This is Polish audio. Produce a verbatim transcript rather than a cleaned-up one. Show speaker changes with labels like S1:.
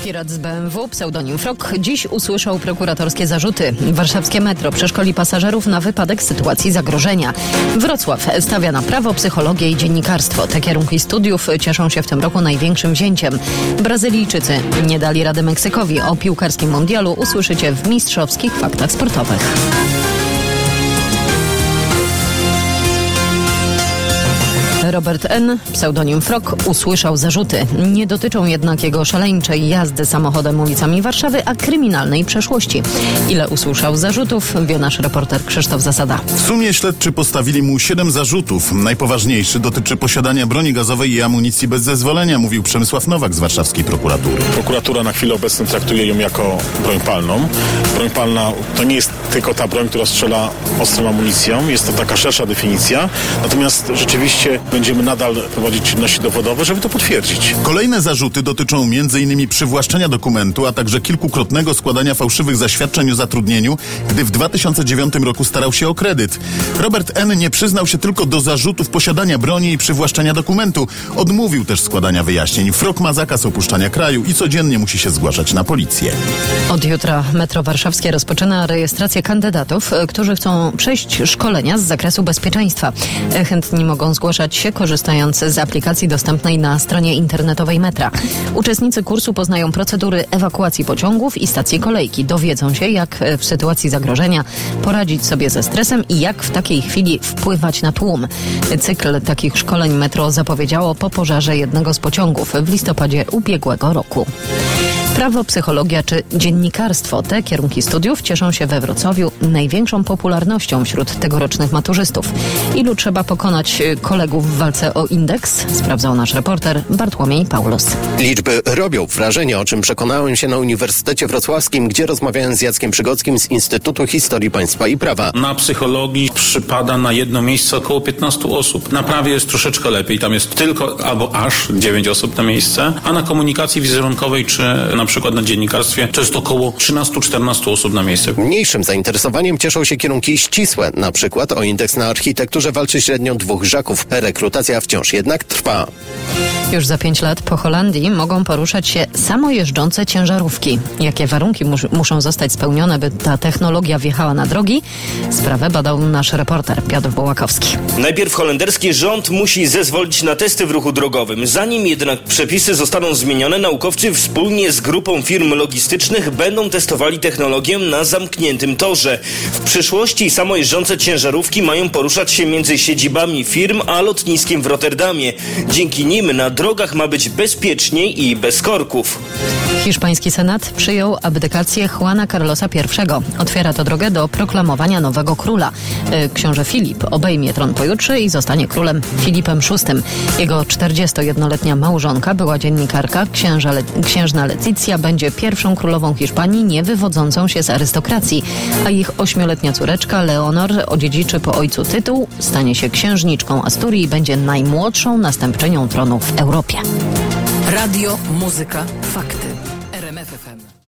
S1: Pirat z B M W, pseudonim Frog, dziś usłyszał prokuratorskie zarzuty. Warszawskie metro przeszkoli pasażerów na wypadek sytuacji zagrożenia. Wrocław stawia na prawo, psychologię i dziennikarstwo. Te kierunki studiów cieszą się w tym roku największym wzięciem. Brazylijczycy nie dali rady Meksykowi. O piłkarskim mundialu usłyszycie w mistrzowskich faktach sportowych. Robert N., pseudonim Frog, usłyszał zarzuty. Nie dotyczą jednak jego szaleńczej jazdy samochodem ulicami Warszawy, a kryminalnej przeszłości. Ile usłyszał zarzutów, wie nasz reporter Krzysztof Zasada.
S2: W sumie śledczy postawili mu siedem zarzutów. Najpoważniejszy dotyczy posiadania broni gazowej i amunicji bez zezwolenia, mówił Przemysław Nowak z warszawskiej prokuratury.
S3: Prokuratura na chwilę obecną traktuje ją jako broń palną. Broń palna to nie jest tylko ta broń, która strzela ostrą amunicją. Jest to taka szersza definicja. Natomiast rzeczywiście będziemy nadal prowadzić czynności dowodowe, żeby to potwierdzić.
S2: Kolejne zarzuty dotyczą między innymi przywłaszczenia dokumentu, a także kilkukrotnego składania fałszywych zaświadczeń o zatrudnieniu, gdy w dwa tysiące dziewiątym roku starał się o kredyt. Robert N. nie przyznał się tylko do zarzutów posiadania broni i przywłaszczenia dokumentu. Odmówił też składania wyjaśnień. Frog ma zakaz opuszczania kraju i codziennie musi się zgłaszać na policję.
S1: Od jutra metro warszawskie rozpoczyna rejestrację kandydatów, którzy chcą przejść szkolenia z zakresu bezpieczeństwa. Chętni mogą zgłaszać się korzystając z aplikacji dostępnej na stronie internetowej metra. Uczestnicy kursu poznają procedury ewakuacji pociągów i stacji kolejki. Dowiedzą się, jak w sytuacji zagrożenia poradzić sobie ze stresem i jak w takiej chwili wpływać na tłum. Cykl takich szkoleń metro zapowiedziało po pożarze jednego z pociągów w listopadzie ubiegłego roku. Prawo, psychologia czy dziennikarstwo. Te kierunki studiów cieszą się we Wrocławiu największą popularnością wśród tegorocznych maturzystów. Ilu trzeba pokonać kolegów w walce o indeks? Sprawdzał nasz reporter Bartłomiej Paulus.
S4: Liczby robią wrażenie, o czym przekonałem się na Uniwersytecie Wrocławskim, gdzie rozmawiałem z Jackiem Przygockim z Instytutu Historii Państwa i Prawa.
S5: Na psychologii przypada na jedno miejsce około piętnaście osób. Na prawie jest troszeczkę lepiej. Tam jest tylko albo aż dziewięć osób na miejsce, a na komunikacji wizerunkowej czy na przykład na dziennikarstwie to jest około trzynaście czternaście osób na miejsce.
S4: Mniejszym zainteresowaniem cieszą się kierunki ścisłe. Na przykład o indeks na architekturze walczy średnio dwóch żaków. Rekrutacja wciąż jednak trwa.
S1: Już za pięć lat po Holandii mogą poruszać się samojeżdżące ciężarówki. Jakie warunki mus- muszą zostać spełnione, by ta technologia wjechała na drogi? Sprawę badał nasz reporter Piotr Bołakowski.
S6: Najpierw holenderski rząd musi zezwolić na testy w ruchu drogowym. Zanim jednak przepisy zostaną zmienione, naukowcy wspólnie z grupą firm logistycznych będą testowali technologię na zamkniętym torze. W przyszłości samojeżdżące ciężarówki mają poruszać się między siedzibami firm a lotniskiem w Rotterdamie. Dzięki nim na drogach ma być bezpieczniej i bez korków.
S1: Hiszpański Senat przyjął abdykację Juana Carlosa pierwszego. Otwiera to drogę do proklamowania nowego króla. Książę Filip obejmie tron pojutrze i zostanie królem Filipem szóstym. Jego czterdziestojednoletnia małżonka, była dziennikarka, księża Le- księżna Leticia, będzie pierwszą królową Hiszpanii nie wywodzącą się z arystokracji, a ich ośmioletnia córeczka Leonor odziedziczy po ojcu tytuł, stanie się księżniczką Asturii i będzie najmłodszą następczynią tronu w Europie.
S7: Radio, muzyka, fakty.